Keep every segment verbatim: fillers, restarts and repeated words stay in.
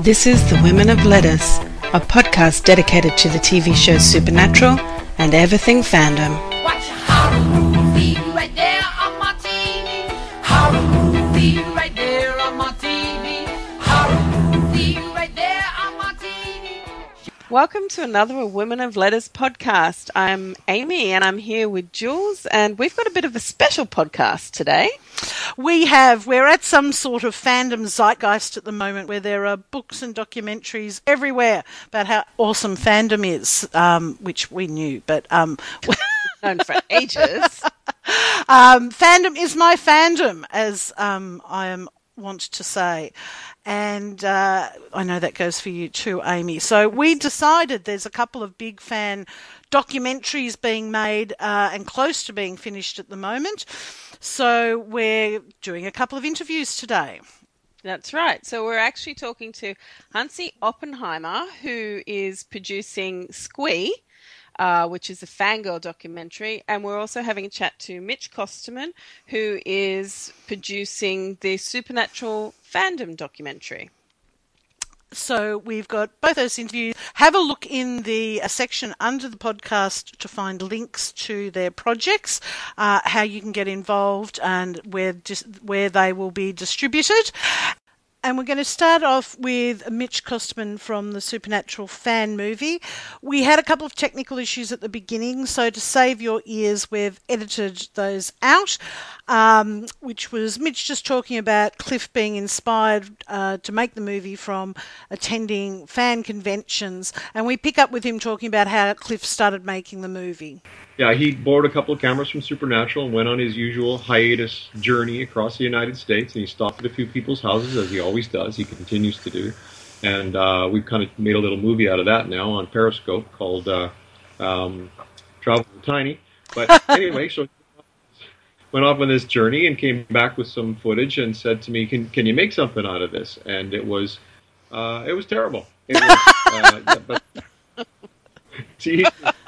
This is The Women of Letters, a podcast dedicated to the T V show Supernatural and everything fandom. Watch horror movie right there on my T V. Horror movie right there on my T V. Horror movie right there on my T V. Welcome to another Women of Letters podcast. I'm Amy and I'm here with Jules, and we've got a bit of a special podcast today. We have, we're at some sort of fandom zeitgeist at the moment where there are books and documentaries everywhere about how awesome fandom is, um, which we knew, but... Um, known for ages. um, fandom is my fandom, as um, I am want to say. And uh, I know that goes for you too, Amy. So we decided there's a couple of big fan documentaries being made uh, and close to being finished at the moment. So we're doing a couple of interviews today. That's right. So we're actually talking to Hansi Oppenheimer, who is producing Squee, uh, which is a fangirl documentary. And we're also having a chat to Mitch Kosterman, who is producing the Supernatural fandom documentary. So we've got both those interviews. Have a look in the uh, section under the podcast to find links to their projects, uh, how you can get involved and where dis- where they will be distributed. And we're going to start off with Mitch Kosterman from the Supernatural fan movie. We had a couple of technical issues at the beginning, so to save your ears, we've edited those out, um, which was Mitch just talking about Cliff being inspired uh, to make the movie from attending fan conventions. And we pick up with him talking about how Cliff started making the movie. Yeah, he borrowed a couple of cameras from Supernatural and went on his usual hiatus journey across the United States, and he stopped at a few people's houses, as he always does. He continues to do. And uh, we've kind of made a little movie out of that now on Periscope called uh, um, Travel with Tiny. But anyway, so he went off on this journey and came back with some footage and said to me, can can you make something out of this? And it was, uh, it was terrible. It was, uh, yeah, but, see,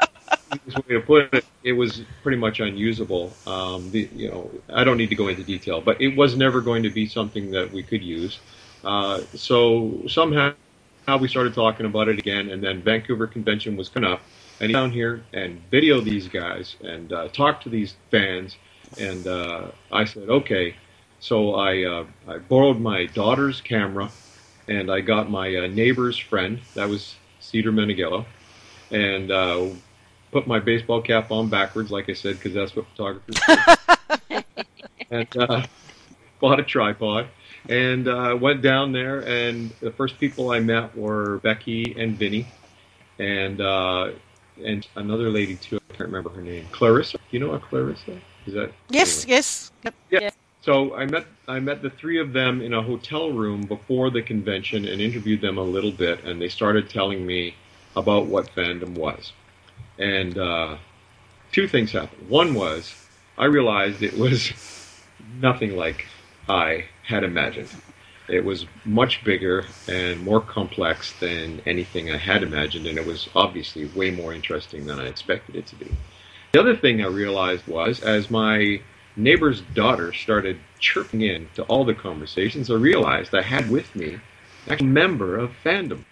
way to put it, it was pretty much unusable. Um, the, you know, I don't need to go into detail, but it was never going to be something that we could use. Uh, so somehow we started talking about it again, and then Vancouver Convention was coming up, and he down here and video these guys and uh, talk to these fans. And uh, I said, okay. So I uh, I borrowed my daughter's camera, and I got my uh, neighbor's friend. That was Cedar Meneghello, and uh, put my baseball cap on backwards, like I said, because that's what photographers do. and uh, bought a tripod and uh, went down there. And the first people I met were Becky and Vinny, and uh, and another lady too. I can't remember her name. Clarissa. Do you know a Clarissa? Is that? Yes, anyway. yes. Yep. Yeah. yeah. So I met I met the three of them in a hotel room before the convention and interviewed them a little bit, and they started telling me about what fandom was. And uh, two things happened. One was I realized it was nothing like I had imagined. It was much bigger and more complex than anything I had imagined, and it was obviously way more interesting than I expected it to be. The other thing I realized was, as my neighbor's daughter started chirping in to all the conversations, I realized I had with me a member of fandom.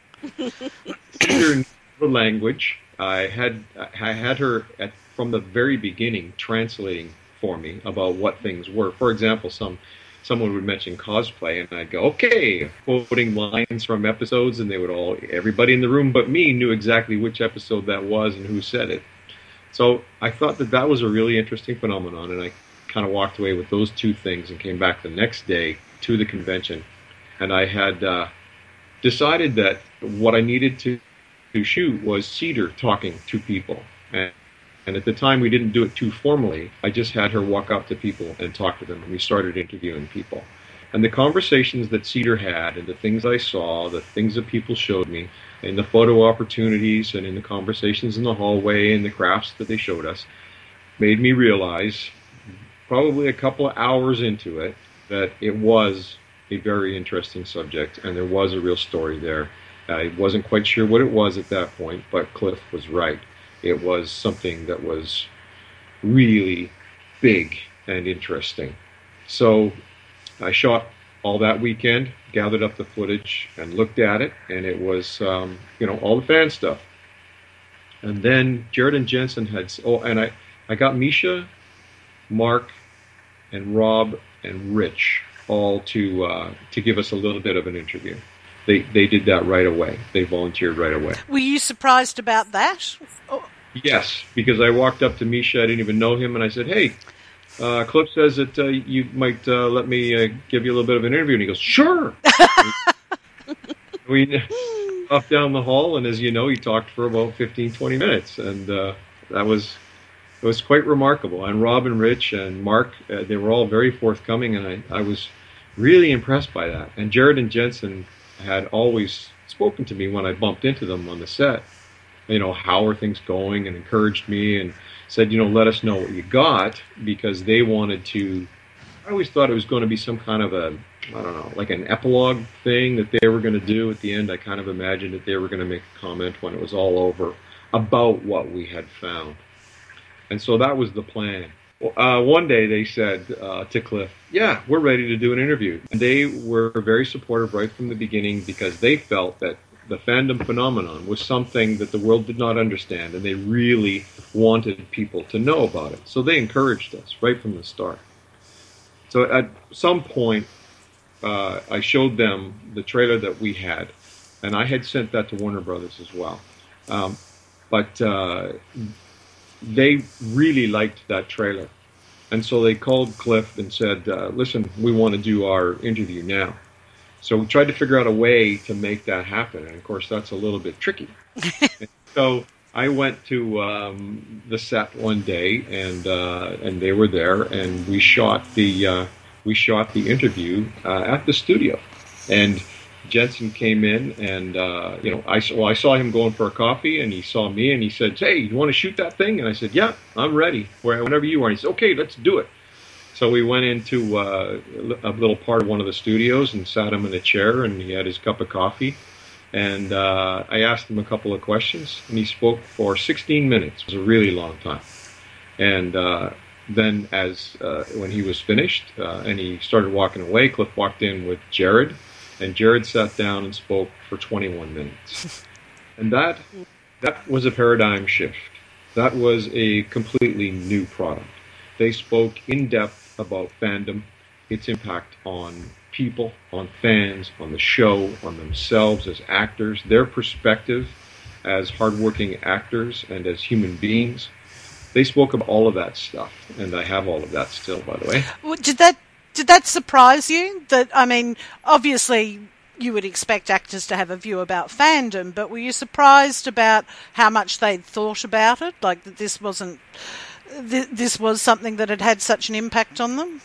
Either in the language, I had I had her at, from the very beginning translating for me about what things were. For example, some someone would mention cosplay, and I'd go, okay, quoting lines from episodes, and they would all, everybody in the room but me knew exactly which episode that was and who said it. So I thought that that was a really interesting phenomenon, and I kind of walked away with those two things and came back the next day to the convention, and I had uh, decided that what I needed to to shoot was Cedar talking to people, and, and at the time we didn't do it too formally. I just had her walk up to people and talk to them, and we started interviewing people. And the conversations that Cedar had, and the things I saw, the things that people showed me, in the photo opportunities and in the conversations in the hallway and the crafts that they showed us, made me realize, probably a couple of hours into it, that it was a very interesting subject, and there was a real story there. I wasn't quite sure what it was at that point, but Cliff was right. It was something that was really big and interesting. So I shot all that weekend, gathered up the footage and looked at it, and it was, um, you know, all the fan stuff. And then Jared and Jensen had, oh, and I, I got Misha, Mark, and Rob and Rich all to uh, to give us a little bit of an interview. They they did that right away. They volunteered right away. Were you surprised about that? Oh. Yes, because I walked up to Misha, I didn't even know him, and I said, hey, uh, Cliff says that uh, you might uh, let me uh, give you a little bit of an interview. And he goes, sure. we off down the hall, and as you know, he talked for about fifteen, twenty minutes, and uh, that was it was quite remarkable. And Rob and Rich and Mark, uh, they were all very forthcoming, and I, I was really impressed by that. And Jared and Jensen had always spoken to me when I bumped into them on the set. You know, how are things going, and encouraged me and said, you know, let us know what you got, because they wanted to, I always thought it was going to be some kind of a, I don't know, like an epilogue thing that they were going to do at the end. I kind of imagined that they were going to make a comment when it was all over about what we had found. And so that was the plan. Uh, one day they said uh, to Cliff, yeah, we're ready to do an interview. And they were very supportive right from the beginning, because they felt that the fandom phenomenon was something that the world did not understand, and they really wanted people to know about it. So they encouraged us right from the start. So at some point, uh, I showed them the trailer that we had, and I had sent that to Warner Brothers as well. Um, but uh, they really liked that trailer. And so they called Cliff and said, uh, listen, we want to do our interview now. So we tried to figure out a way to make that happen, and of course that's a little bit tricky. So I went to um, the set one day, and uh, and they were there, and we shot the uh, we shot the interview uh, at the studio. And Jensen came in, and uh, you know, I well I saw him going for a coffee, and he saw me, and he said, "Hey, you want to shoot that thing?" And I said, "Yeah, I'm ready. Whenever you are." And he said, "Okay, let's do it." So we went into uh, a little part of one of the studios and sat him in a chair, and he had his cup of coffee. And uh, I asked him a couple of questions, and he spoke for sixteen minutes. It was a really long time. And uh, then as uh, when he was finished uh, and he started walking away, Cliff walked in with Jared, and Jared sat down and spoke for twenty-one minutes. And that that was a paradigm shift. That was a completely new product. They spoke in depth about fandom, its impact on people, on fans, on the show, on themselves as actors, their perspective as hardworking actors and as human beings. They spoke of all of that stuff, and I have all of that still, by the way. Well, did that did that surprise you? That I mean, obviously you would expect actors to have a view about fandom, but were you surprised about how much they'd thought about it? Like that this wasn't th- this was something that had had such an impact on them?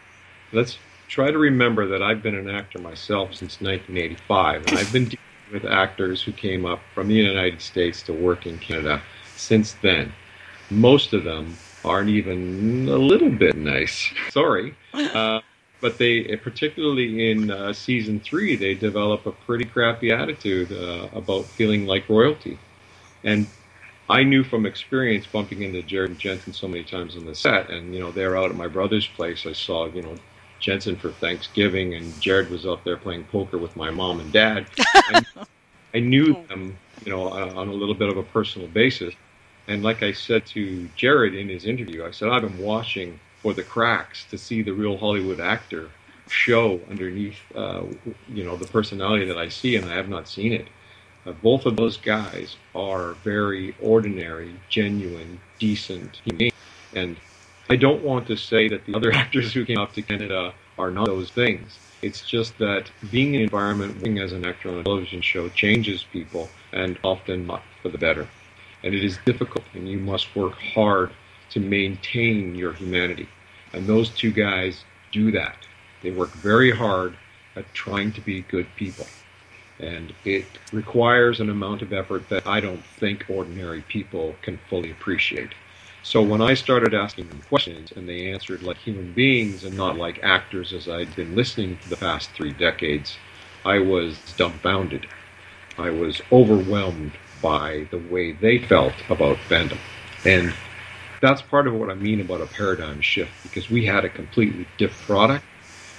Let's try to remember that I've been an actor myself since nineteen eighty-five, and I've been dealing with actors who came up from the United States to work in Canada since then. Most of them aren't even a little bit nice. Sorry. Uh, but they, particularly in uh, season three, they develop a pretty crappy attitude uh, about feeling like royalty. And I knew from experience, bumping into Jared and Jensen so many times on the set, and, you know, they were out at my brother's place. I saw, you know, Jensen for Thanksgiving, and Jared was out there playing poker with my mom and dad. I, I knew them, you know, on a little bit of a personal basis. And like I said to Jared in his interview, I said, I've been watching for the cracks to see the real Hollywood actor show underneath, uh, you know, the personality that I see, and I have not seen it. Uh, both of those guys are very ordinary, genuine, decent human beings. And I don't want to say that the other actors who came up to Canada are not those things. It's just that being in an environment, working as an actor on a television show, changes people, and often not for the better. And it is difficult, and you must work hard to maintain your humanity. And those two guys do that. They work very hard at trying to be good people. And it requires an amount of effort that I don't think ordinary people can fully appreciate. So when I started asking them questions, and they answered like human beings and not like actors as I'd been listening for the past three decades, I was dumbfounded. I was overwhelmed by the way they felt about fandom. And that's part of what I mean about a paradigm shift, because we had a completely different product,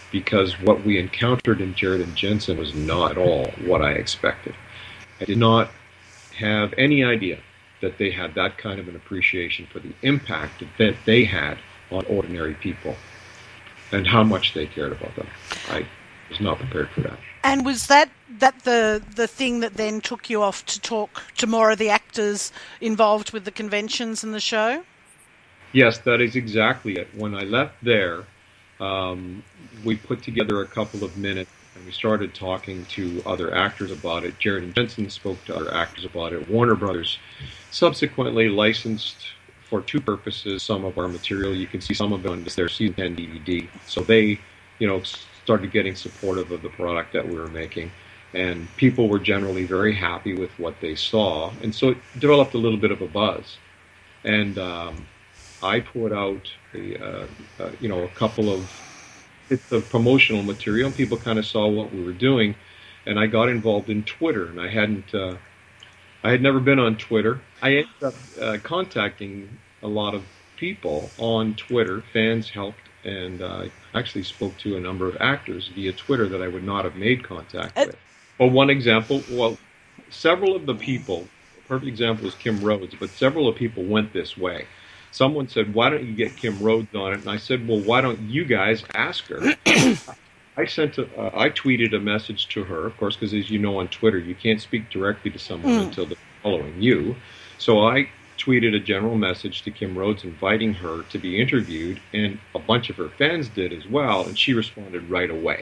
because what we encountered in Jared and Jensen was not at all what I expected. I did not have any idea that they had that kind of an appreciation for the impact that they had on ordinary people and how much they cared about them. I was not prepared for that. And was that, that the the thing that then took you off to talk to more of the actors involved with the conventions and the show? Yes, that is exactly it. When I left there, um, we put together a couple of minutes and we started talking to other actors about it. Jared and Jensen spoke to other actors about it. Warner Brothers subsequently licensed for two purposes some of our material. You can see some of it on their season ten D V D. So they, you know, started getting supportive of the product that we were making. And people were generally very happy with what they saw. And so it developed a little bit of a buzz. And um, I put out, a, uh, uh, you know, a couple of bits of promotional material. People kind of saw what we were doing. And I got involved in Twitter. And I hadn't, uh, I had never been on Twitter. I ended up uh, contacting a lot of people on Twitter. Fans helped. And uh, I actually spoke to a number of actors via Twitter that I would not have made contact with. Well, one example, well, several of the people, a perfect example is Kim Rhodes, but several of the people went this way. Someone said, why don't you get Kim Rhodes on it? And I said, well, why don't you guys ask her? I sent, a, uh, I tweeted a message to her, of course, because as you know on Twitter, you can't speak directly to someone mm. until they're following you. So I tweeted a general message to Kim Rhodes inviting her to be interviewed, and a bunch of her fans did as well, and she responded right away.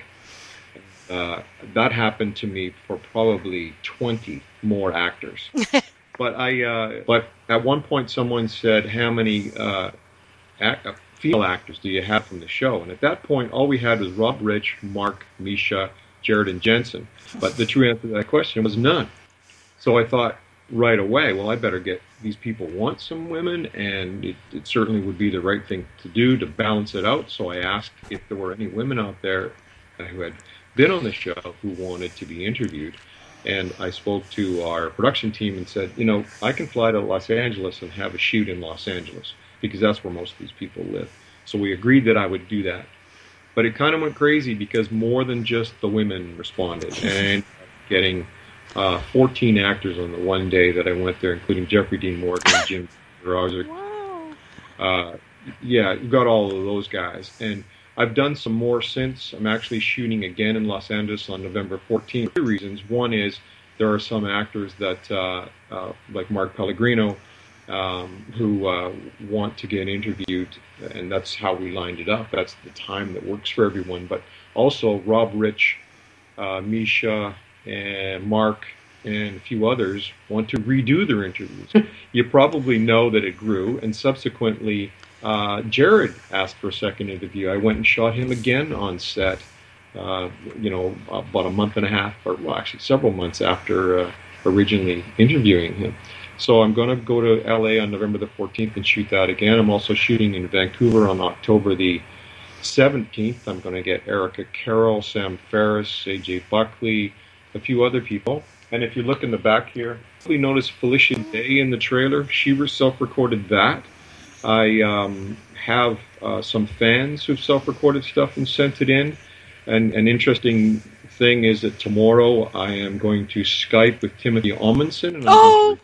Uh, that happened to me for probably twenty more actors. But I, uh, but at one point someone said, how many uh, act, uh, female actors do you have from the show? And at that point, all we had was Rob Rich, Mark, Misha, Jared, and Jensen. But the true answer to that question was none. So I thought right away, well, I better get, these people want some women, and it, it certainly would be the right thing to do to balance it out. So I asked if there were any women out there uh, who had been on the show who wanted to be interviewed. And I spoke to our production team and said, you know, I can fly to Los Angeles and have a shoot in Los Angeles because that's where most of these people live. So we agreed that I would do that. But it kind of went crazy because more than just the women responded. And getting uh, fourteen actors on the one day that I went there, including Jeffrey Dean Morgan, Jim Rogers. Wow. Uh, yeah, you got all of those guys. And I've done some more since. I'm actually shooting again in Los Angeles on November fourteenth. Two reasons. One is there are some actors that, uh, uh, like Mark Pellegrino, um, who uh, want to get interviewed, and that's how we lined it up. That's the time that works for everyone. But also Rob Rich, uh, Misha, and Mark, and a few others want to redo their interviews. You probably know that it grew, and subsequently Uh, Jared asked for a second interview. I went and shot him again on set, uh, you know, about a month and a half, or well, actually several months after uh, originally interviewing him. So I'm going to go to L A on November the fourteenth and shoot that again. I'm also shooting in Vancouver on October the seventeenth. I'm going to get Erica Carroll, Sam Ferris, A J Buckley, a few other people. And if you look in the back here, you probably notice Felicia Day in the trailer. She self-recorded that. I um, have uh, some fans who've self-recorded stuff and sent it in. And an interesting thing is that tomorrow I am going to Skype with Timothy Omundson. And I'm oh!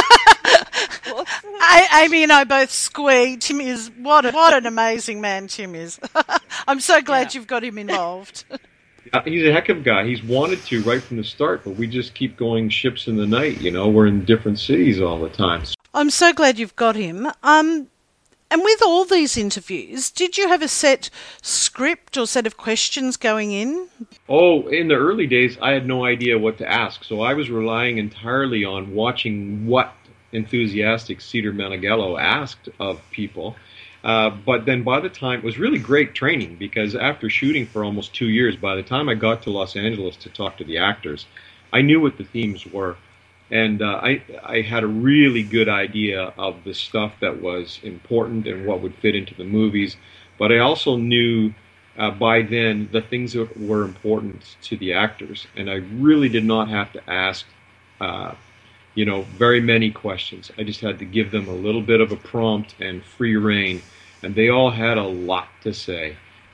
I, Amy and I both squee. Tim is, what, a, what an amazing man Tim is. I'm so glad yeah. you've got him involved. Uh, he's a heck of a guy. He's wanted to right from the start, but we just keep going ships in the night, you know. We're in different cities all the time. I'm so glad you've got him. Um... And with all these interviews, did you have a set script or set of questions going in? Oh, in the early days, I had no idea what to ask. So I was relying entirely on watching what enthusiastic Cedar Manigello asked of people. Uh, but then by the time, it was really great training because after shooting for almost two years, by the time I got to Los Angeles to talk to the actors, I knew what the themes were. And uh, I, I had a really good idea of the stuff that was important and what would fit into the movies. But I also knew uh, by then the things that were important to the actors. And I really did not have to ask, uh, you know, very many questions. I just had to give them a little bit of a prompt and free rein. And they all had a lot to say.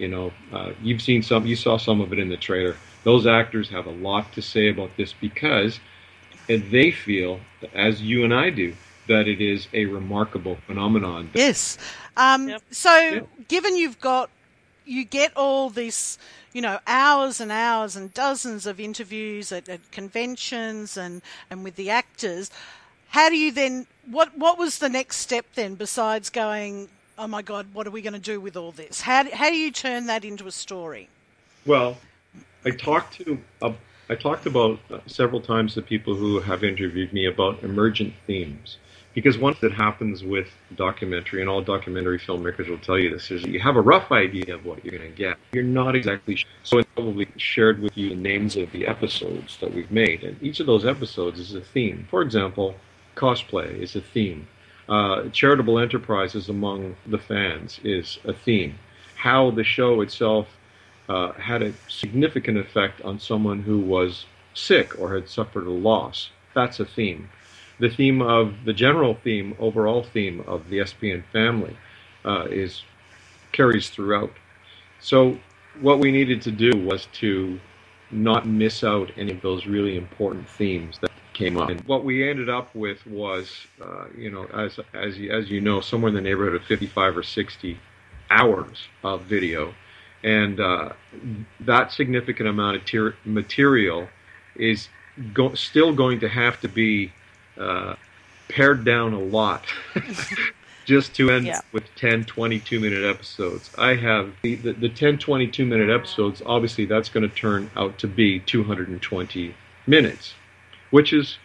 You know, uh, you've seen some, you saw some of it in the trailer. Those actors have a lot to say about this because they feel, as you and I do, that it is a remarkable phenomenon. Yes. Um, Yep. So, Yeah. given you've got, you get all this, you know, hours and hours and dozens of interviews at, at conventions and, and with the actors, how do you then, what, what was the next step then besides going, oh my God, what are we going to do with all this? How, how do you turn that into a story? Well, I talked to uh, I talked about uh, several times to people who have interviewed me about emergent themes, because one thing that happens with documentary, and all documentary filmmakers will tell you this, is that you have a rough idea of what you're going to get. You're not exactly sure. So I probably shared with you the names of the episodes that we've made, and each of those episodes is a theme. For example, cosplay is a theme. Uh, charitable enterprises among the fans is a theme. How the show itself Uh, had a significant effect on someone who was sick or had suffered a loss. That's a theme. The theme of, the general theme, overall theme of the S P N family uh, is carries throughout. So what we needed to do was to not miss out any of those really important themes that came up. And what we ended up with was, uh, you know, as as you, as you know, somewhere in the neighborhood of fifty-five or sixty hours of video. And uh, that significant amount of ter- material is go- still going to have to be uh, pared down a lot just to end Yeah. with ten, twenty-two minute episodes. I have the, the, the ten, twenty-two minute episodes, obviously that's going to turn out to be two hundred twenty minutes, which is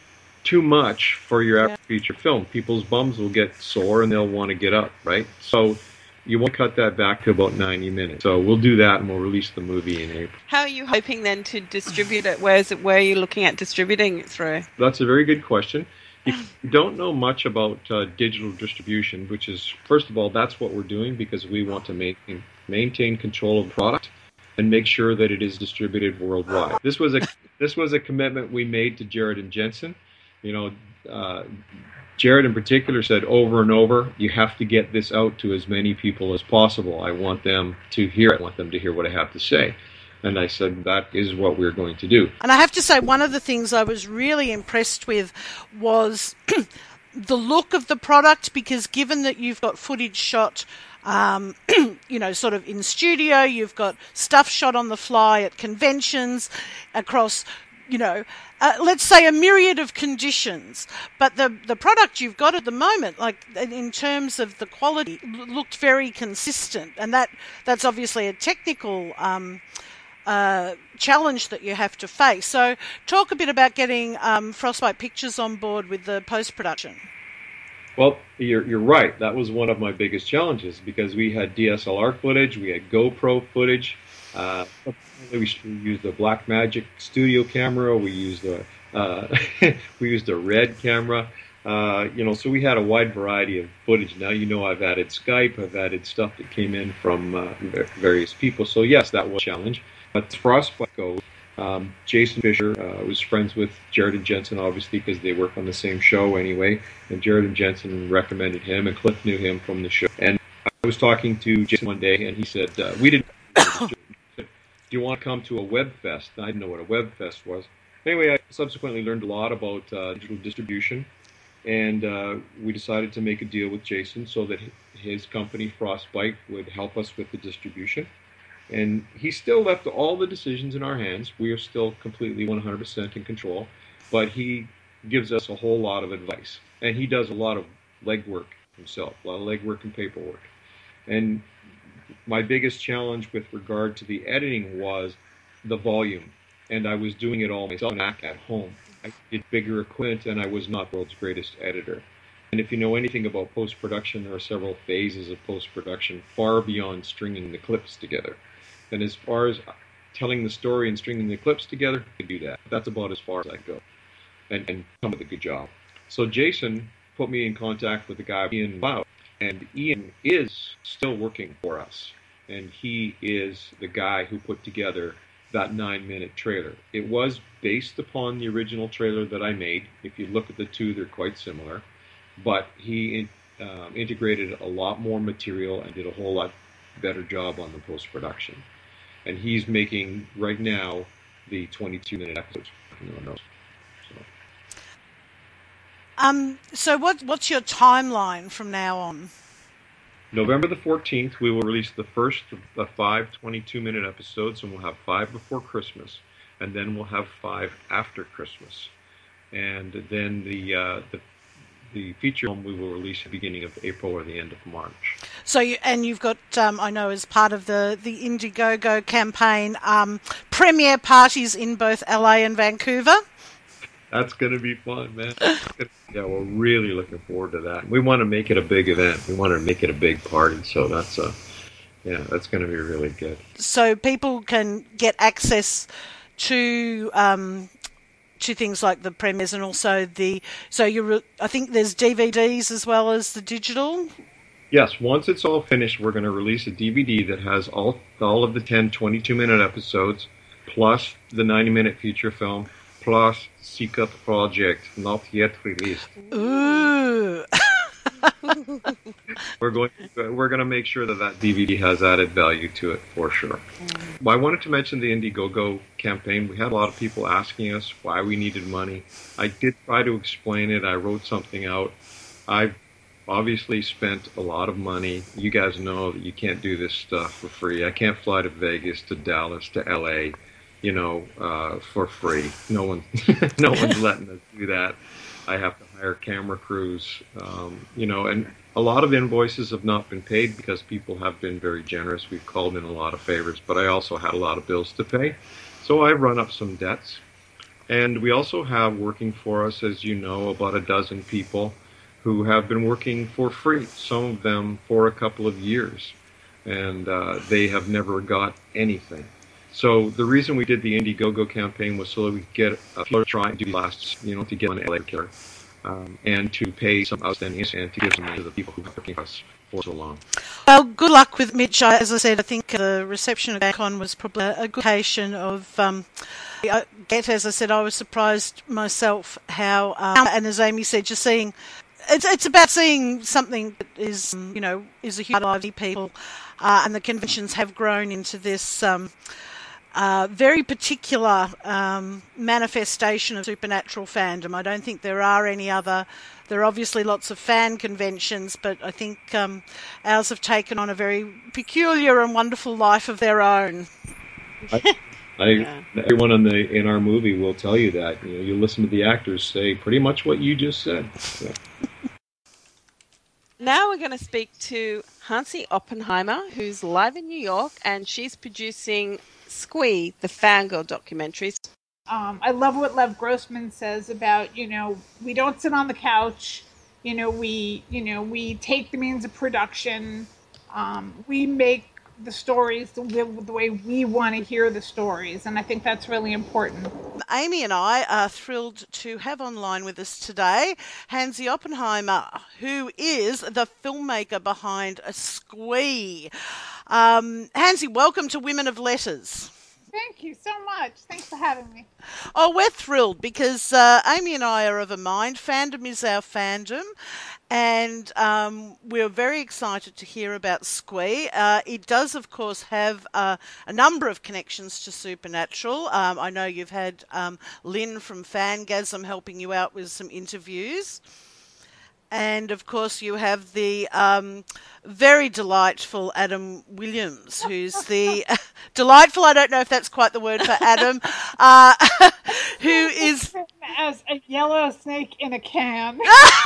too much for your average feature film. People's bums will get sore and they'll want to get up, right? So you want to cut that back to about ninety minutes. So we'll do that and we'll release the movie in April. How are you hoping then to distribute it? Where is it? Where are you looking at distributing it through? That's a very good question. If you don't know much about uh, digital distribution, which is, first of all, that's what we're doing because we want to maintain, maintain control of the product and make sure that it is distributed worldwide. This was a this was a commitment we made to Jared and Jensen. You know, uh, Jared in particular said over and over, you have to get this out to as many people as possible. I want them to hear it. I want them to hear what I have to say. And I said, that is what we're going to do. And I have to say, one of the things I was really impressed with was the look of the product, because given that you've got footage shot, um, you know, sort of in studio, you've got stuff shot on the fly at conventions across, you know, uh, let's say a myriad of conditions. But the the product you've got at the moment, like in terms of the quality, looked very consistent. And that that's obviously a technical um Uh, challenge that you have to face. So talk a bit about getting um, Frostbite Pictures on board with the post-production. Well, you're, you're right. That was one of my biggest challenges because we had D S L R footage, we had GoPro footage, uh, we used a Blackmagic studio camera, we used a uh, we used a Red camera. Uh, you know, so we had a wide variety of footage. Now, you know, I've added Skype, I've added stuff that came in from uh, various people. So yes, that was a challenge. But as Frostbite goes, um, Jason Fisher uh, was friends with Jared and Jensen, obviously, because they work on the same show anyway. And Jared and Jensen recommended him, and Cliff knew him from the show. And I was talking to Jason one day, and he said, uh, we didn't do you want to come to a web fest? I didn't know what a web fest was. Anyway, I subsequently learned a lot about uh, digital distribution, and uh, we decided to make a deal with Jason so that his company, Frostbite, would help us with the distribution. And he still left all the decisions in our hands. We are still completely one hundred percent in control, but he gives us a whole lot of advice. And he does a lot of legwork himself, a lot of legwork and paperwork. And my biggest challenge with regard to the editing was the volume. And I was doing it all myself at home. I did bigger equipment, and I was not the world's greatest editor. And if you know anything about post-production, there are several phases of post-production far beyond stringing the clips together. And as far as telling the story and stringing the clips together, I can do that. That's about as far as I go. And, and come with a good job. So Jason put me in contact with the guy, Ian Lau. And Ian is still working for us. And he is the guy who put together that nine-minute trailer. It was based upon the original trailer that I made. If you look at the two, they're quite similar. But he um, integrated a lot more material and did a whole lot better job on the post-production. And he's making, right now, the twenty-two minute episodes. So. Um, so what, what's your timeline from now on? November the fourteenth, we will release the first of the five twenty-two minute episodes, and we'll have five before Christmas, and then we'll have five after Christmas. And then the uh, the the feature film we will release at the beginning of April or the end of March. So, you, and you've got, um, I know, as part of the, the Indiegogo campaign, um, premiere parties in both L A and Vancouver. That's going to be fun, man. Yeah, we're really looking forward to that. We want to make it a big event. We want to make it a big party. So that's a, yeah, that's going to be really good. So people can get access to um, to things like the premieres and also the. So you, I think there's D V Ds as well as the digital. Yes, once it's all finished, we're going to release a D V D that has all all of the ten twenty-two minute episodes, plus the ninety minute feature film, plus Secret Project, not yet released. Ooh. We're going to, we're going to make sure that that D V D has added value to it for sure. Mm. I wanted to mention the Indiegogo campaign. We had a lot of people asking us why we needed money. I did try to explain it. I wrote something out. I've obviously spent a lot of money. You guys know that you can't do this stuff for free. I can't fly to Vegas, to Dallas, to L A, you know, uh, for free. No one, no one's letting us do that. I have to hire camera crews, um, you know, and a lot of invoices have not been paid because people have been very generous. We've called in a lot of favors, but I also had a lot of bills to pay. So I've run up some debts. And we also have working for us, as you know, about a dozen people who have been working for free, some of them for a couple of years. And uh, they have never got anything. So the reason we did the Indiegogo campaign was so that we could get a try and do last, you know, to get an L A killer, um, and to pay some outstanding and to give some money to the people who have been working for us for so long. Well, good luck with Mitch. As I said, I think the reception of GameCon was probably a good occasion of. Um, I get, as I said, I was surprised myself how, um, and as Amy said, just seeing. It's it's about seeing something that is, you know, is a huge part of people, uh, and the conventions have grown into this. Um, Uh, very particular um, manifestation of supernatural fandom. I don't think there are any other. There are obviously lots of fan conventions, but I think um, ours have taken on a very peculiar and wonderful life of their own. I, I, yeah. Everyone in the in our movie will tell you that. You know, you listen to the actors say pretty much what you just said. So. Now we're going to speak to Hansi Oppenheimer, who's live in New York, and she's producing Squee, the Fangirl documentary. Um, I love what Lev Grossman says about, you know, we don't sit on the couch, you know, we, you know, we take the means of production, um, we make the stories the, the way we want to hear the stories, and I think that's really important. Amy and I are thrilled to have online with us today Hansi Oppenheimer, who is the filmmaker behind Squee. Um, Hansi, welcome to Women of Letters. Thank you so much. Thanks for having me. Oh, we're thrilled because uh, Amy and I are of a mind. Fandom is our fandom. And um, we're very excited to hear about Squee. Uh, it does, of course, have uh, a number of connections to Supernatural. Um, I know you've had um, Lynn from Fangasm helping you out with some interviews. And, of course, you have the um, very delightful Adam Williams, who's the... delightful, I don't know if that's quite the word for Adam, uh, who is... As a yellow snake in a can.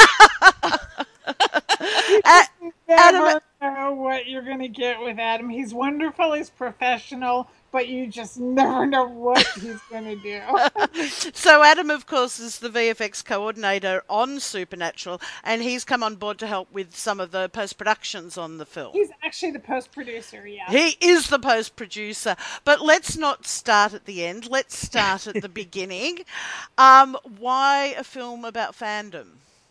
You never Adam, know what you're going to get with Adam. He's wonderful, he's professional, but you just never know what he's going to do. So Adam, of course, is the V F X coordinator on Supernatural, and he's come on board to help with some of the post-productions on the film. He's actually the post-producer, yeah. He is the post-producer. But let's not start at the end. Let's start at the beginning. Um, why a film about fandom?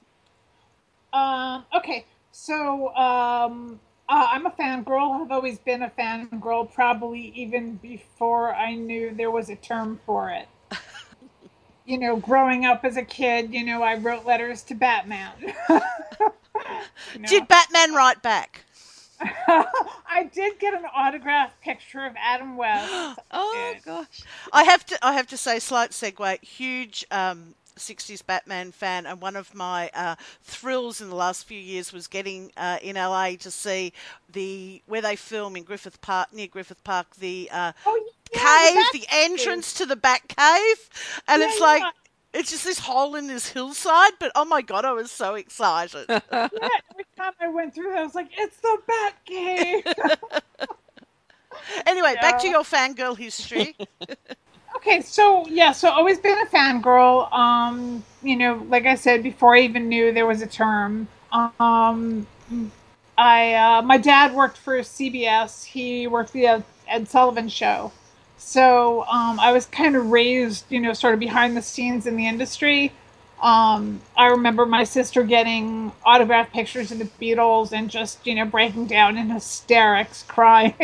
Um, okay, so um, uh, I'm a fangirl. I've always been a fangirl, probably even before I knew there was a term for it. You know, growing up as a kid, you know, I wrote letters to Batman. You know? Did Batman write back? I did get an autographed picture of Adam West. Oh gosh. I have to. I have to say, slight segue. Huge um, sixties Batman fan, and one of my uh, thrills in the last few years was getting uh, in L A to see the where they film in Griffith Park, near Griffith Park, the uh, Oh, yeah, cave, the the Batcave. entrance to the Bat Cave, and Yeah, it's like. yeah. It's just this hole in this hillside, but oh my god, I was so excited. Yeah, every time I went through there, I was like, it's the Batcave. Anyway, back to Yeah. your fangirl history. Okay, so yeah, so always been a fangirl. Um, you know, like I said before, I even knew there was a term. Um, I uh, my dad worked for C B S. He worked for the Ed, Ed Sullivan Show, so um, I was kind of raised, you know, sort of behind the scenes in the industry. Um, I remember my sister getting autographed pictures of the Beatles and just, you know, breaking down in hysterics, crying.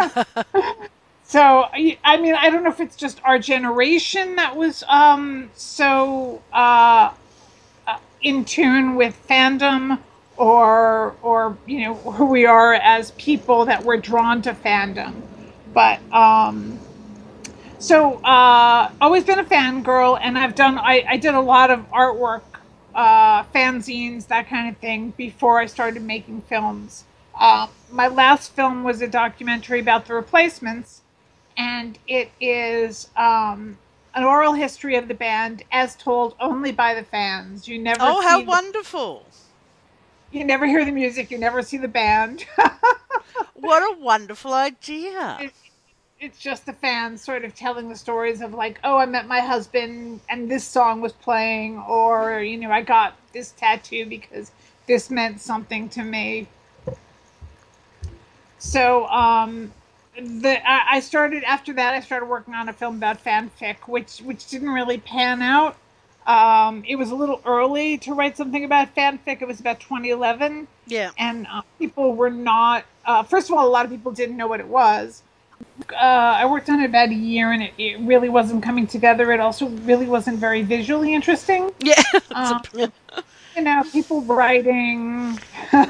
So, I I mean, I don't know if it's just our generation that was um, so uh, uh, in tune with fandom, or or you know who we are as people that we're drawn to fandom. But um, so uh, always been a fangirl, and I've done I, I did a lot of artwork, uh, fanzines, that kind of thing before I started making films. Uh, my last film was a documentary about the Replacements, and it is um, an oral history of the band as told only by the fans. You never Oh, how see the- wonderful. you never hear the music, you never see the band. What a wonderful idea. It- it's just the fans sort of telling the stories of like, oh, I met my husband and this song was playing, or you know, I got this tattoo because this meant something to me. So um, the I I started after that. I started working on a film about fanfic, which which didn't really pan out. Um, it was a little early to write something about fanfic. It was about twenty eleven, Yeah. and uh, people were not. Uh, first of all, a lot of people didn't know what it was. Uh, I worked on it about a year, and it, it really wasn't coming together. It also really wasn't very visually interesting. Yeah. Um, you know, people writing,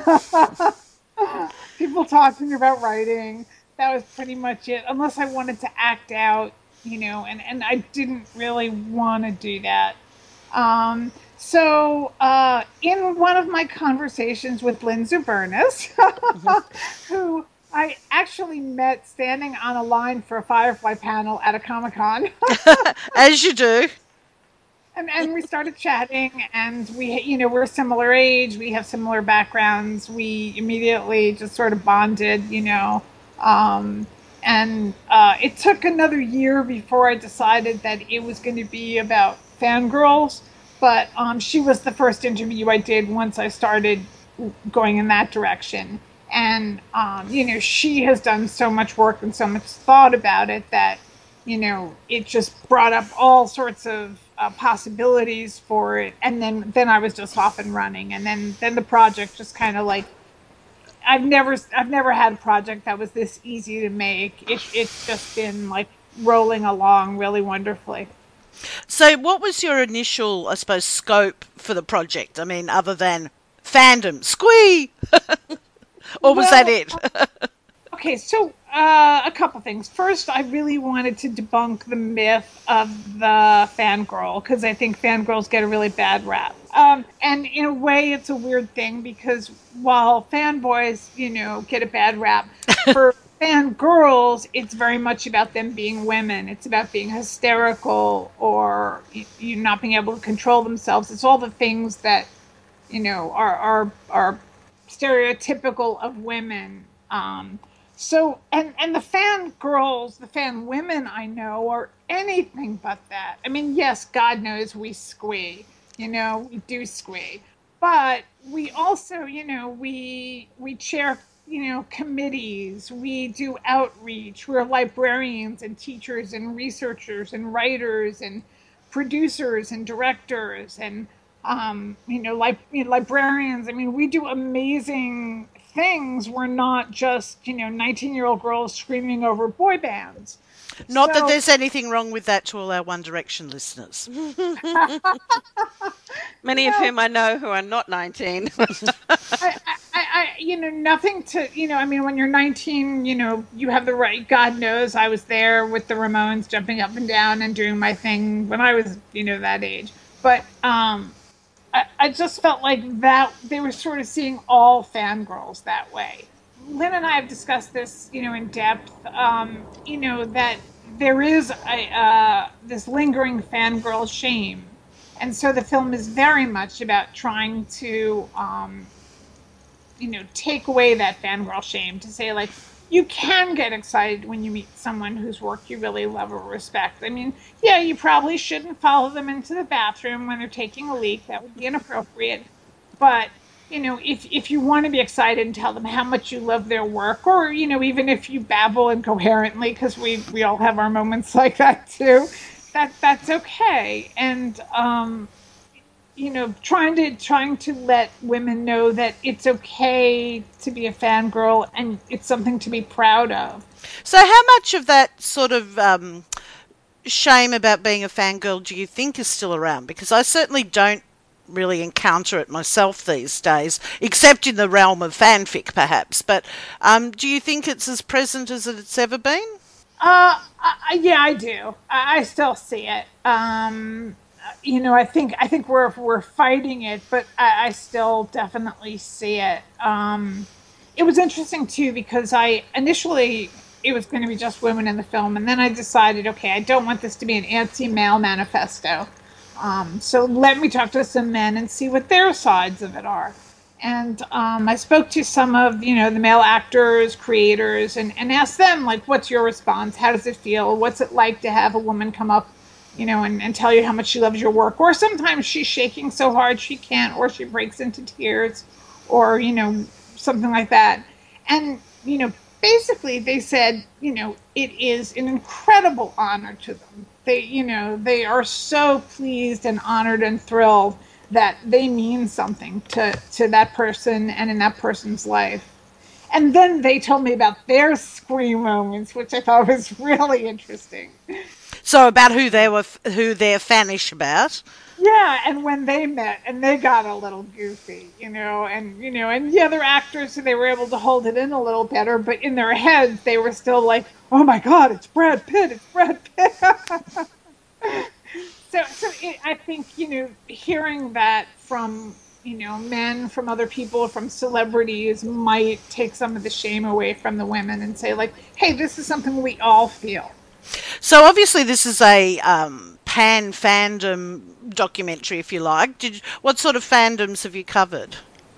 people talking about writing. That was pretty much it. Unless I wanted to act out, you know, and, and I didn't really want to do that. Um, so, uh, in one of my conversations with Lynn Zubernis, who I actually met standing on a line for a Firefly panel at a Comic-Con. As you do. And, and we started chatting, and we, you know, we're similar age, we have similar backgrounds. We immediately just sort of bonded, you know. Um, and uh, it took another year before I decided that it was going to be about fangirls. But um, she was the first interview I did once I started going in that direction. And, um, you know, she has done so much work and so much thought about it that, you know, it just brought up all sorts of uh, possibilities for it. And then, then I was just off and running. And then, then the project just kind of like, I've never, I've never had a project that was this easy to make. It, it's just been like rolling along really wonderfully. So what was your initial, I suppose, scope for the project? I mean, other than fandom, squee! Or was Well, that it? Okay, so uh, a couple things. First, I really wanted to debunk the myth of the fangirl, because I think fangirls get a really bad rap. Um, and in a way, it's a weird thing, because while fanboys, you know, get a bad rap, for fangirls, it's very much about them being women. It's about being hysterical, or you, you not being able to control themselves. It's all the things that, you know, are are are stereotypical of women. Um, so, and, and the fan girls, the fan women I know are anything but that. I mean, yes, God knows we squee, you know, we do squee, but we also, you know, we, we chair, you know, committees, we do outreach, we're librarians and teachers and researchers and writers and producers and directors and, um, you know, like you know, librarians. I mean, we do amazing things. We're not just, you know, nineteen-year-old girls screaming over boy bands. Not So- that there's anything wrong with that to all our One Direction listeners. Many of whom I know who are not nineteen. I, I, I, you know, nothing to, you know, I mean, when you're nineteen, you know, you have the right, God knows I was there with the Ramones jumping up and down and doing my thing when I was, you know, that age. But um, I, I just felt like that they were sort of seeing all fangirls that way. Lynn and I have discussed this, you know, in depth, um, you know, that there is a, uh, this lingering fangirl shame. And so the film is very much about trying to, um, you know, take away that fangirl shame, to say, like, you can get excited when you meet someone whose work you really love or respect. I mean, yeah, you probably shouldn't follow them into the bathroom when they're taking a leak. That would be inappropriate. But, you know, if, if you want to be excited and tell them how much you love their work, or, you know, even if you babble incoherently, because we, we all have our moments like that too, that that's okay. And, um, you know, trying to trying to let women know that it's okay to be a fangirl and it's something to be proud of. So how much of that sort of um, shame about being a fangirl do you think is still around? Because I certainly don't really encounter it myself these days, except in the realm of fanfic, perhaps. But um, do you think it's as present as it's ever been? Uh, I, yeah, I do. I, I still see it. Um, you know, I think I think we're we're fighting it, but I, I still definitely see it. Um, it was interesting too, because I initially it was going to be just women in the film, and then I decided, okay, I don't want this to be an anti-male manifesto. Um, so let me talk to some men and see what their sides of it are. And um, I spoke to some of, you know, the male actors, creators, and, and asked them, like, what's your response? How does it feel? What's it like to have a woman come up, you know, and, and tell you how much she loves your work? Or sometimes she's shaking so hard she can't, or she breaks into tears, or, you know, something like that. And, you know, basically they said, you know, it is an incredible honor to them. They, you know, they are so pleased and honored and thrilled that they mean something to, to that person and in that person's life. And then they told me about their scream moments, which I thought was really interesting. So about who they were, who they're fanish about. Yeah, and when they met, and they got a little goofy, you know, and, you know, and the other actors, they were able to hold it in a little better, but in their heads, they were still like, oh my God, it's Brad Pitt, it's Brad Pitt. So, so it, I think, you know, hearing that from, you know, men, from other people, from celebrities might take some of the shame away from the women and say, like, hey, this is something we all feel. So obviously this is a um, pan fandom documentary, if you like. Did what sort of fandoms have you covered?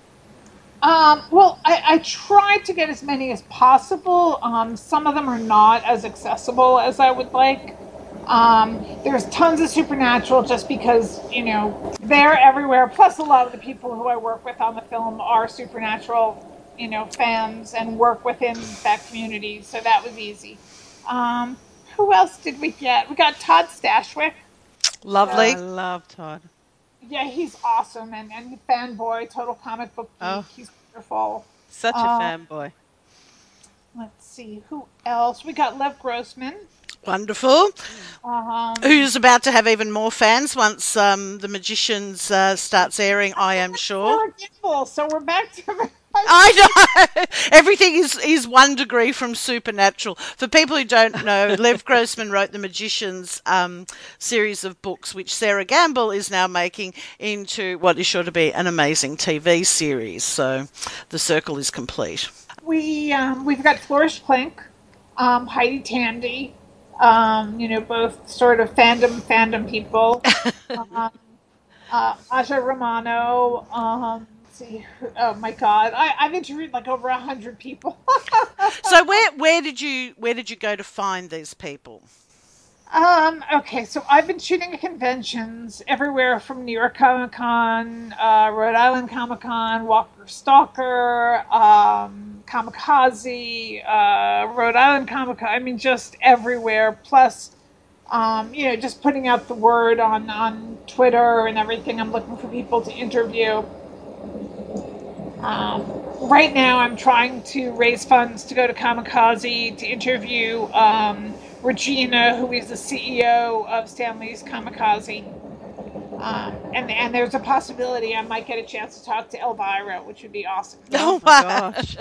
Um, well, I, I tried to get as many as possible. Um, some of them are not as accessible as I would like. Um, there's tons of Supernatural just because, you know, they're everywhere. Plus, a lot of the people who I work with on the film are Supernatural, you know, fans and work within that community. So that was easy. Um, who else did we get? We got Todd Stashwick. Lovely. I love Todd. Yeah, he's awesome. And, and fanboy, total comic book geek. Oh. He's wonderful. Such a Uh, fanboy. Let's see, who else? We got Lev Grossman. Wonderful. Um, Who's about to have even more fans once um, The Magicians uh, starts airing, I am sure. Sarah Gamble, so we're back to... I know. Everything is, is one degree from Supernatural. For people who don't know, Lev Grossman wrote the Magicians um, series of books, which Sarah Gamble is now making into what is sure to be an amazing T V series. So the circle is complete. We, um, we've got Flourish Plink, um, Heidi Tandy, um, you know, both sort of fandom fandom people. um, uh, Aja Romano, um, let's see, oh my God, I, I've interviewed like over a hundred people. So where where did you where did you go to find these people? Um, okay, so I've been shooting at conventions everywhere from New York Comic Con, uh, Rhode Island Comic Con, Walker Stalker, um, Kamikaze, uh, Rhode Island Comic Con. I mean, just everywhere. Plus, um, you know, just putting out the word on, on Twitter and everything. I'm looking for people to interview. Um, right now, I'm trying to raise funds to go to Kamikaze to interview um, Regina, who is the C E O of Stanley's Kamikaze. Um, and and there's a possibility I might get a chance to talk to Elvira, which would be awesome. Oh, my wow. gosh.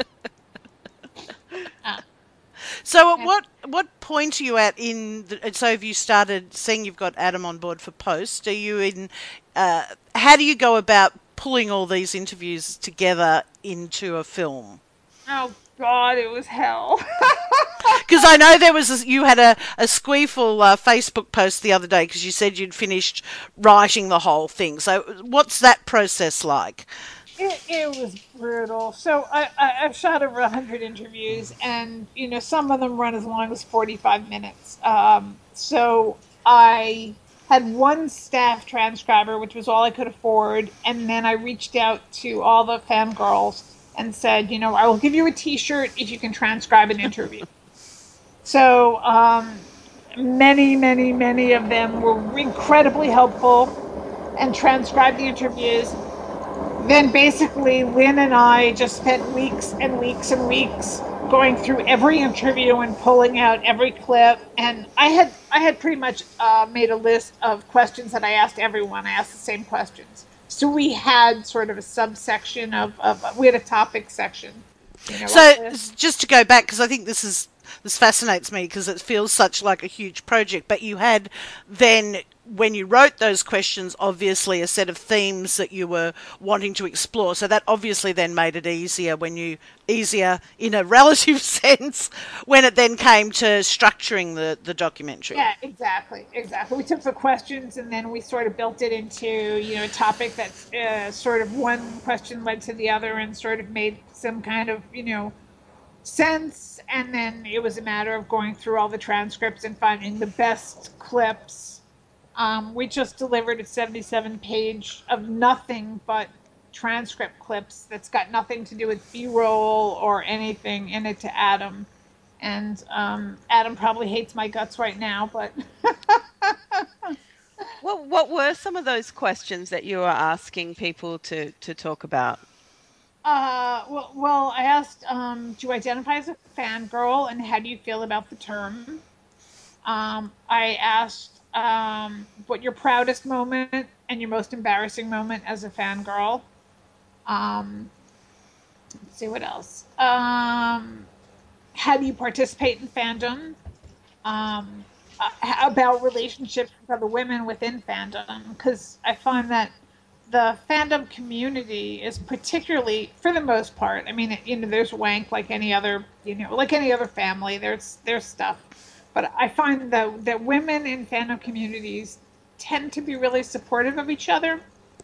Uh, So, at and- what what point are you at in? The, so, have you started seeing you've got Adam on board for post? Are you in? Uh, how do you go about pulling all these interviews together into a film? oh God, it was hell. Because I know there was a, you had a a squeeful uh, Facebook post the other day because you said you'd finished writing the whole thing. So, what's that process like? It, it was brutal. So I, I, I've shot over one hundred interviews, and you know some of them run as long as forty-five minutes. Um, so I had one staff transcriber, which was all I could afford, and then I reached out to all the fangirls and said, you know, I will give you a T-shirt if you can transcribe an interview. So um, many, many, many of them were incredibly helpful and transcribed the interviews. Then basically Lynn and I just spent weeks and weeks and weeks going through every interview and pulling out every clip. And I had I had pretty much uh, made a list of questions that I asked everyone. I asked the same questions. So we had sort of a subsection of, of we had a topic section. You know, So, like this. just to go back, because I think this is this fascinates me because it feels such like a huge project. But you had then, when you wrote those questions, obviously a set of themes that you were wanting to explore. So that obviously then made it easier when you easier in a relative sense when it then came to structuring the the documentary. Yeah, exactly, exactly. We took the questions and then we sort of built it into, you know, a topic that uh, sort of one question led to the other and sort of made some kind of, you know, sense. And then it was a matter of going through all the transcripts and finding the best clips. Um, we just delivered a seventy-seven page of nothing but transcript clips that's got nothing to do with B-roll or anything in it to Adam. And um, Adam probably hates my guts right now, but What what were some of those questions that you were asking people to, to talk about? uh, well, well, I asked, um, do you identify as a fangirl, and how do you feel about the term? Um, I asked um, what your proudest moment and your most embarrassing moment as a fangirl. Um, let's see what else. Um, how do you participate in fandom? Um, uh, about relationships with other women within fandom, because I find that the fandom community is particularly, for the most part, I mean, you know, there's wank like any other, you know, like any other family. There's there's stuff, but I find that that women in fandom communities tend to be really supportive of each other.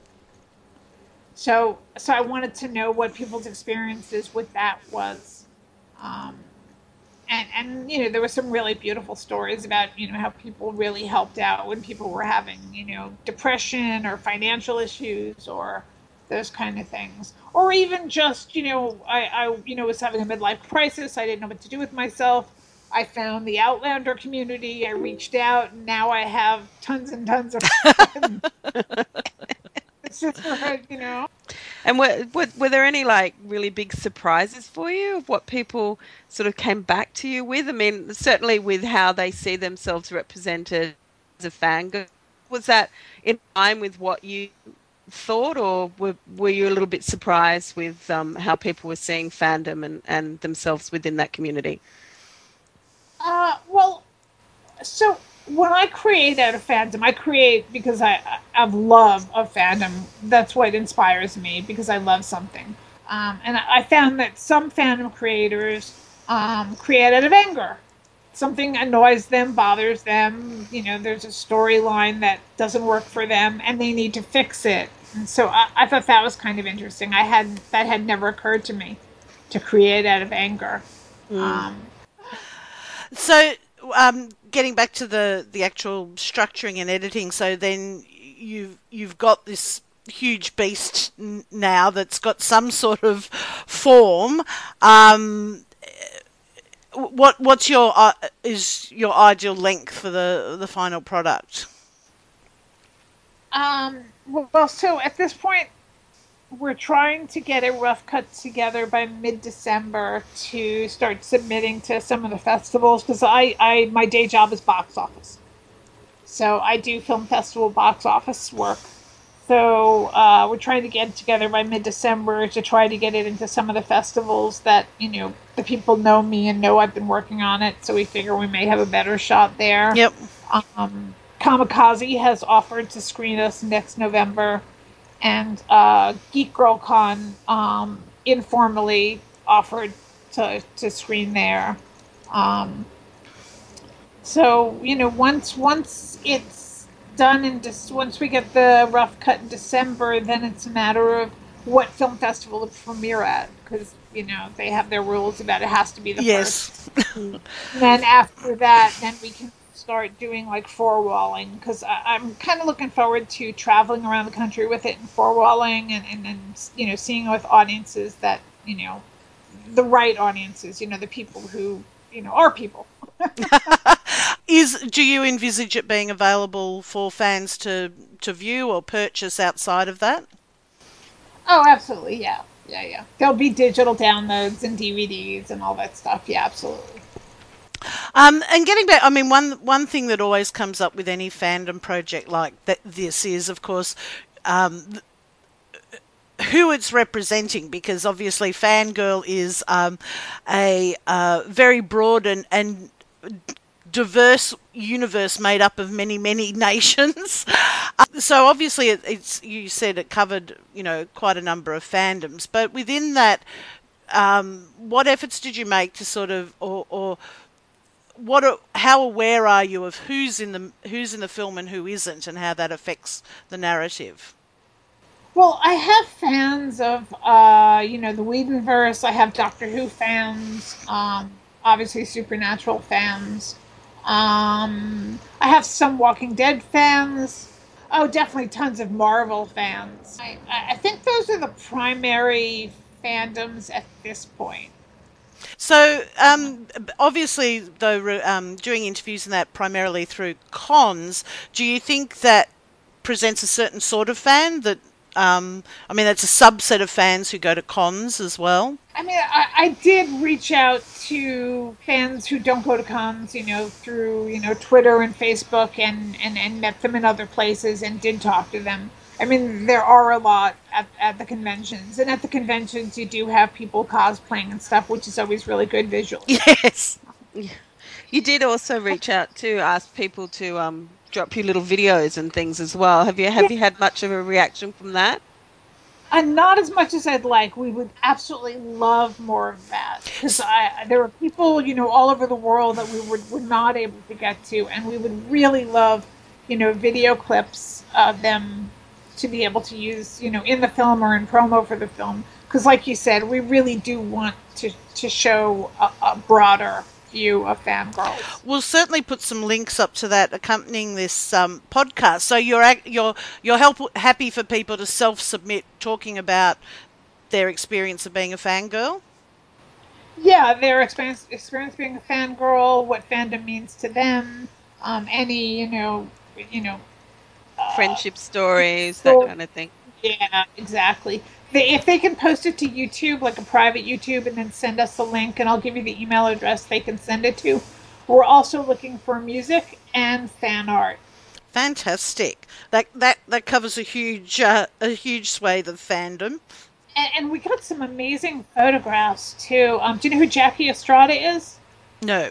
So so I wanted to know what people's experiences with that was. Um, and and you know there were some really beautiful stories about you know how people really helped out when people were having you know depression or financial issues or those kind of things, or even just you know I, I you know was having a midlife crisis. I didn't know what to do with myself. I found the Outlander community. I reached out, and now I have tons and tons of friends. It's just you know. And were, were were there any like really big surprises for you of what people sort of came back to you with? I mean, certainly with how they see themselves represented as a fangirl. Was that in line with what you thought, or were were you a little bit surprised with um, how people were seeing fandom and, and themselves within that community? Uh, well, so when I create out of fandom, I create because I have love of fandom. That's what inspires me because I love something. Um, and I found that some fandom creators um, create out of anger. Something annoys them, bothers them. You know, there's a storyline that doesn't work for them, and they need to fix it. And so I, I thought that was kind of interesting. I had that had never occurred to me to create out of anger. Mm. Um, So, um, getting back to the, the actual structuring and editing, so then you've you've got this huge beast n- now that's got some sort of form. Um, what what's your uh, is your ideal length for the the final product? Um, well, so at this point, we're trying to get a rough cut together by mid-December to start submitting to some of the festivals because I, I, my day job is box office. So I do film festival box office work. So uh, we're trying to get it together by mid-December to try to get it into some of the festivals that, you know, the people know me and know I've been working on it. So we figure we may have a better shot there. Yep. Um, Kamikaze has offered to screen us next November, and uh, Geek Girl Con um, informally offered to to screen there. Um, so you know, once once it's done and just once we get the rough cut in December, then it's a matter of what film festival to premiere at, because you know they have their rules about it has to be the Yes. first. And then after that, then we can start doing like four walling, because I'm kind of looking forward to traveling around the country with it and four walling and, and, and you know seeing with audiences that you know the right audiences, you know the people who you know are people. Is do you envisage it being available for fans to to view or purchase outside of that? Oh, absolutely, yeah, yeah, yeah. There'll be digital downloads and D V Ds and all that stuff. Yeah, absolutely. Um, and getting back, I mean, one one thing that always comes up with any fandom project like that, this is, of course, um, who it's representing, because obviously Fangirl is um, a uh, very broad and, and diverse universe made up of many, many nations. Uh, so obviously it, it's, you said it covered, you know, quite a number of fandoms, but within that, um, what efforts did you make to sort of, or, or what, are, how aware are you of who's in the who's in the film and who isn't, and how that affects the narrative? Well, I have fans of, uh, you know, the Whedonverse. I have Doctor Who fans, um, obviously Supernatural fans. Um, I have some Walking Dead fans. Oh, definitely tons of Marvel fans. I, I think those are the primary fandoms at this point. So, um, obviously, though, um, doing interviews and that primarily through cons, do you think that presents a certain sort of fan that, um, I mean, that's a subset of fans who go to cons as well? I mean, I, I did reach out to fans who don't go to cons, you know, through, you know, Twitter and Facebook and, and, and met them in other places and did talk to them. I mean, there are a lot at, at the conventions. And at the conventions, you do have people cosplaying and stuff, which is always really good visually. Yes. You did also reach out to ask people to um, drop you little videos and things as well. Have you have Yeah. you had much of a reaction from that? And not as much as I'd like. We would absolutely love more of that. Because there were people, you know, all over the world that we were, were not able to get to. And we would really love, you know, video clips of them to be able to use, you know, in the film or in promo for the film. Because like you said, we really do want to, to show a, a broader view of fangirls. We'll certainly put some links up to that accompanying this um, podcast. So you're ac- you're you're help- happy for people to self-submit talking about their experience of being a fangirl? Yeah, their experience, experience being a fangirl, what fandom means to them, um, any, you know, you know, Friendship stories, that so- kind of thing. yeah, exactly. They, if they can post it to YouTube, like a private YouTube, and then send us the link, and I'll give you the email address they can send it to. We're also looking for music and fan art. Fantastic. That that that covers a huge uh, a huge swathe of fandom. And, and we got some amazing photographs, too. Um, do you know who Jackie Estrada is? No.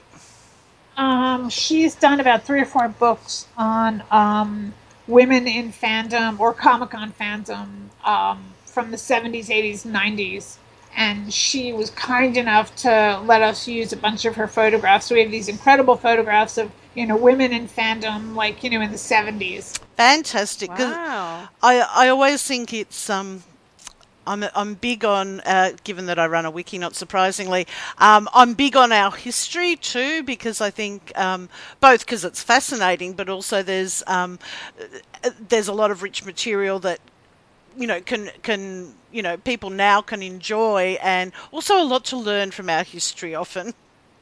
Um, she's done about three or four books on um, women in fandom or Comic-Con fandom um, from the seventies, eighties, nineties. And she was kind enough to let us use a bunch of her photographs. So we have these incredible photographs of, you know, women in fandom, like, you know, in the seventies. Fantastic. 'Cause Wow. I I always think it's um I'm I'm big on uh, given that I run a wiki, not surprisingly, um, I'm big on our history too, because I think um, both because it's fascinating, but also there's um, there's a lot of rich material that you know can can you know people now can enjoy, and also a lot to learn from our history often.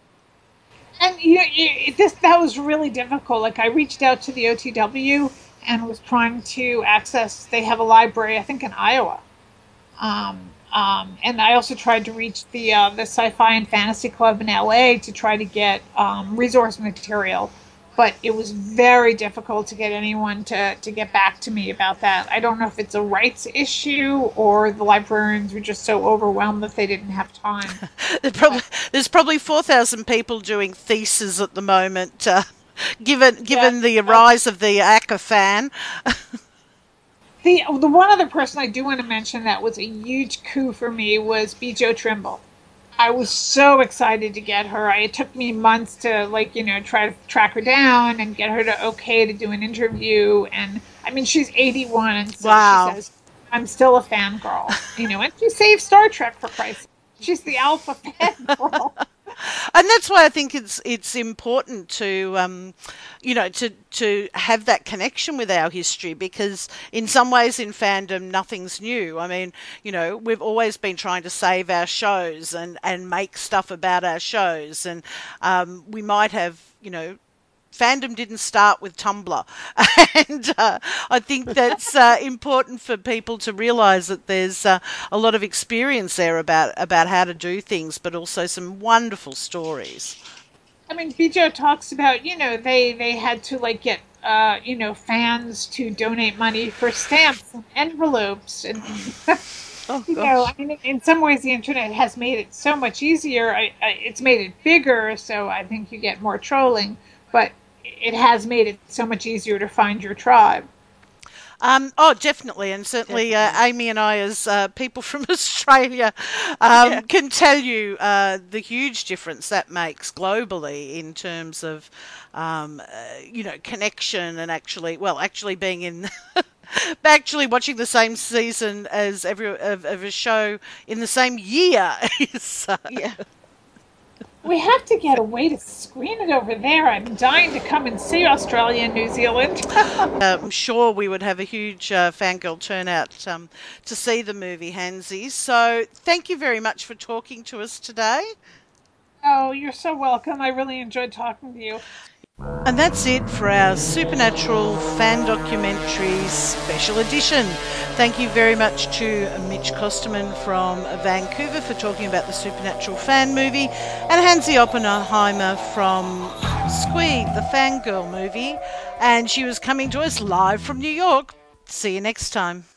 And you, you, this that was really difficult. Like I reached out to the O T W and was trying to access. They have a library, I think, in Iowa. Um, um, and I also tried to reach the uh, the Sci-Fi and Fantasy Club in L A to try to get um, resource material but it was very difficult to get anyone to, to get back to me about that. I don't know if it's a rights issue or the librarians were just so overwhelmed that they didn't have time. There's probably, there's probably four thousand people doing theses at the moment, uh, given given Yeah. the rise of the A C C A fan. The the one other person I do want to mention that was a huge coup for me was B. Joe Trimble. I was so excited to get her. I, it took me months to, like, you know, try to track her down and get her to okay to do an interview. And I mean, she's eighty-one, and so Wow. she says, "I'm still a fangirl," you know. And she saved Star Trek, for Christ's sake. She's the alpha fangirl. And that's why I think it's it's important to, um, you know, to to have that connection with our history, because in some ways in fandom nothing's new. I mean, you know, we've always been trying to save our shows and, and make stuff about our shows, and um, we might have, you know, fandom didn't start with Tumblr, and uh, I think that's uh, important for people to realise that there's uh, a lot of experience there about about how to do things, but also some wonderful stories. I mean, Bijo talks about, you know, they, they had to, like, get, uh, you know, fans to donate money for stamps and envelopes. And, Oh, you gosh. know, I mean, in some ways the internet has made it so much easier. I, I, it's made it bigger, so I think you get more trolling. But it has made it so much easier to find your tribe. Um, oh, definitely, and certainly uh, Amy and I, as uh, people from Australia, um, Yeah. can tell you uh, the huge difference that makes globally in terms of, um, uh, you know, connection and actually, well, actually being in, actually watching the same season as every of, of a show in the same year is. Uh, Yeah. We have to get a way to screen it over there. I'm dying to come and see Australia and New Zealand. I'm sure we would have a huge uh, fangirl turnout um, to see the movie, Hansi. So thank you very much for talking to us today. Oh, you're so welcome. I really enjoyed talking to you. And that's it for our Supernatural Fan Documentary Special Edition. Thank you very much to Mitch Kosterman from Vancouver for talking about the Supernatural fan movie, and Hansi Oppenheimer from Squee, the Fangirl movie. And she was coming to us live from New York. See you next time.